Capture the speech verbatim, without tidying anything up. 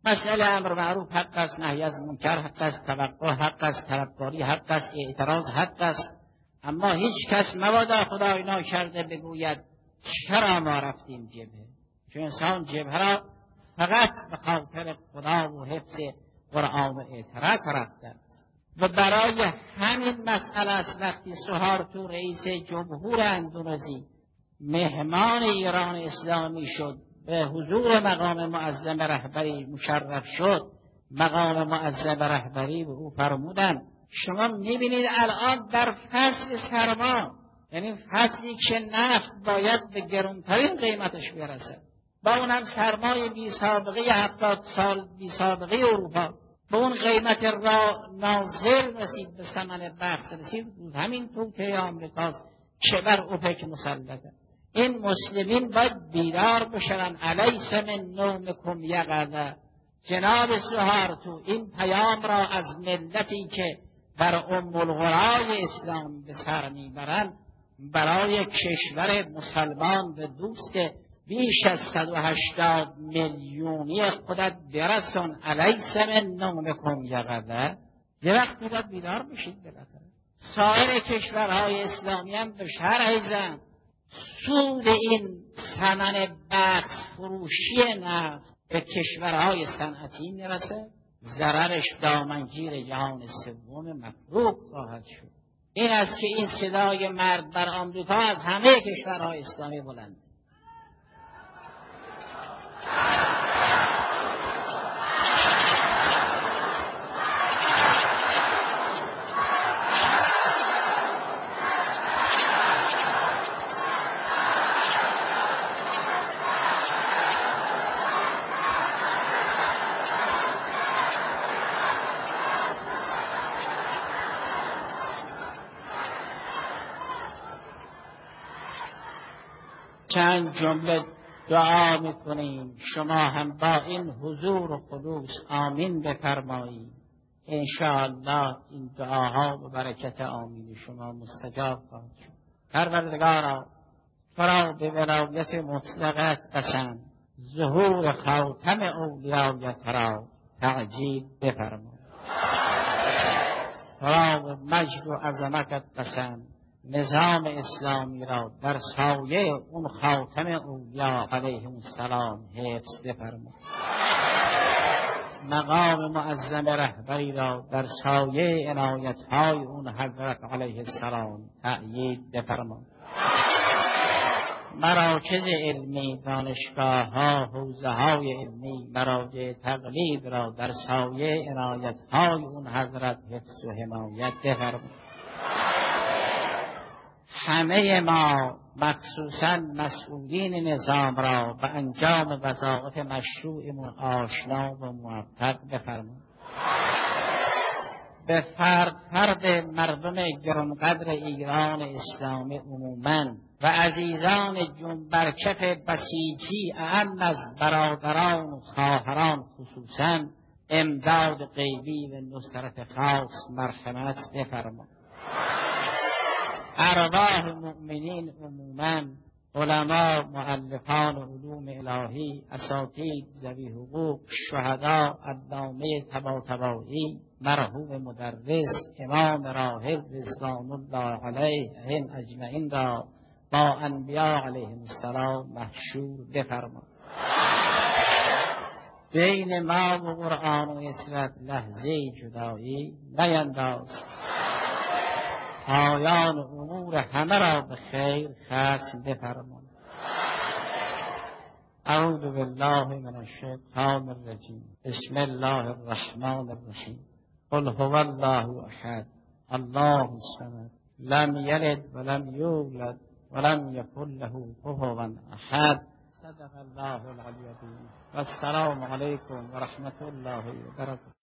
مسئله امر معروف حق است، نهی از منکر حق است، توقع حق است، طلبکاری حق است، اعتراض حق است. اما هیچ کس مبادا خدای ناکرده بگوید چرا ما رفتیم جبهه، چون انسان جبهه را فقط به خاطر خدا و حفظ قرآن و اعتراض رفته است. و برای همین مسئله است وقتی سوهارتو رئیس جمهور اندونزی مهمان ایران اسلامی شد، به حضور مقام معظم رهبری مشرف شد، مقام معظم رهبری به او فرمودند شما میبینید الان در فصل سرما، یعنی فصلی که نفت باید به گرانترین قیمتش برسه، با اونم سرمای بی سابقه هفتاد سال بی سابقه اروپا، به اون قیمت را نازل رسید، به ثمن بخش رسید، همین توطئه آمریکاست که بر اوپک مسلطه. این مسلمین باید بیدار بشن. الیس من نومکم یقظه. جناب سوهارتو این پیام را از ملتی که بر ام القرای اسلام به سر میبرند برای کشور مسلمان به دوست بیش از صد و هشتاد میلیونی خودت برسون. الیس من نومکم یقظه. یه وقتی باید بیدار بشید. بالاخره سایر کشورهای اسلامی هم به شرح زن سود این ثمن بخش فروشی نفت به کشورهای صنعتی میرسه، ضررش دامنگیر جهان سوم مفروض خواهد شد. این است که این صدای مرد بر آمریکا از همه کشورهای اسلامی بلند. چند جمله دعا میکنیم، شما هم با این حضور و خلوص آمین بفرمایید. انشاءالله این دعاها و برکت آمین شما مستجاب خواهد شد. پروردگارا فرا به ولایت مطلقت قسم، ظهور خاتم اولیایت را تعجیل بفرما. فرا به مجد و عظمتت قسم، نظام اسلامی را در سایه اون خاتم اولیا علیهم السلام حفظ بفرما. مقام معظم رهبری را در سایه عنایت‌های اون حضرت علیه السلام تأیید بفرما. مراکز علمی، دانشگاه‌ها، حوزه‌های علمی، مراجع تقلید را در سایه عنایت‌های اون حضرت حفظ و حمایت بفرما. همه ما مخصوصاً مسئولین نظام را به انجام وظایف مشروعمون آشنا و موفق بفرما. به فرد فرد مردم گرانقدر ایران اسلامی عموماً و عزیزان جنبرکف بسیجی اعم از برادران و خواهران خصوصاً امداد غیبی و نصرت خاص مرحمت بفرما. ارواح مؤمنین عموماً، علما، مؤلفان علوم الهی، اساتید، ذوی حقوق، شهدا، علامه طباطبایی، مرحوم مدرس، امام راحل رضوان الله علیهم اجمعین را با انبیاء علیهم السلام محشور بفرما. بین ما و قرآن و اسرت لحظه جدایی نینداز. پایان امور همه را به خیر ختم بفرما. اعوذ بالله من الشیطان الرجیم. بسم الله الرحمن الرحیم. قل هو الله احد الله الصمد لم یلد ولم یولد ولم یکن له کفوا احد. صدق الله العلی العظیم. و السلام علیکم و رحمت الله و برکاته.